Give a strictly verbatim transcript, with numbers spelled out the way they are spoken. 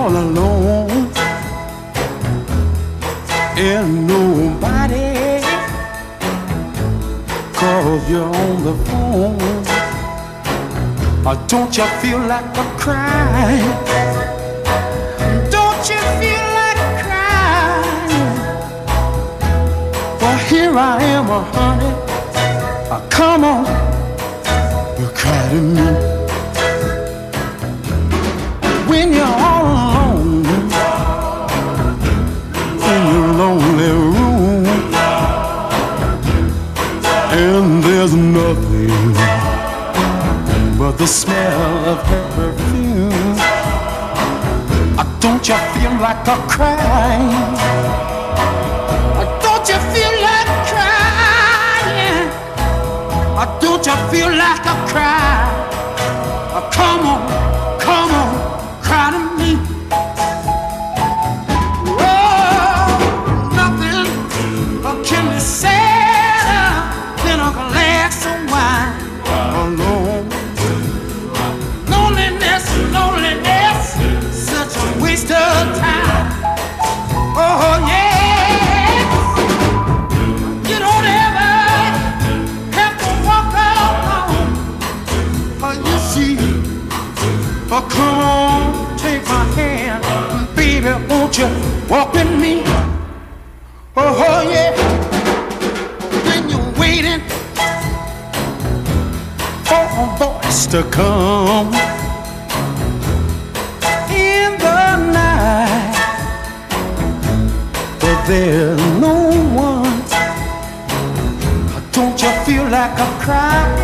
all alone and nobody calls you on the phone, or don't you feel like a crying? Don't you feel like crying? Well, here I am, oh, honey. Oh, come on, you cry to me when you're all alone in your lonely room, and there's nothing but the smell of her perfume. Oh, don't you feel like a crying? Oh, don't you feel like crying? Oh, don't you feel like a cry? Oh, come on, come on, cry to me. Oh, nothing can be sadder than a glass of wine alone. Loneliness, loneliness, such a waste of time. Oh yeah, you don't ever have to walk alone. Oh, you see, oh come on, take my hand, baby, won't you walk with me? Oh, oh yeah, when you're waiting for a voice to come in the night, but there's no one. Don't you feel like a cry?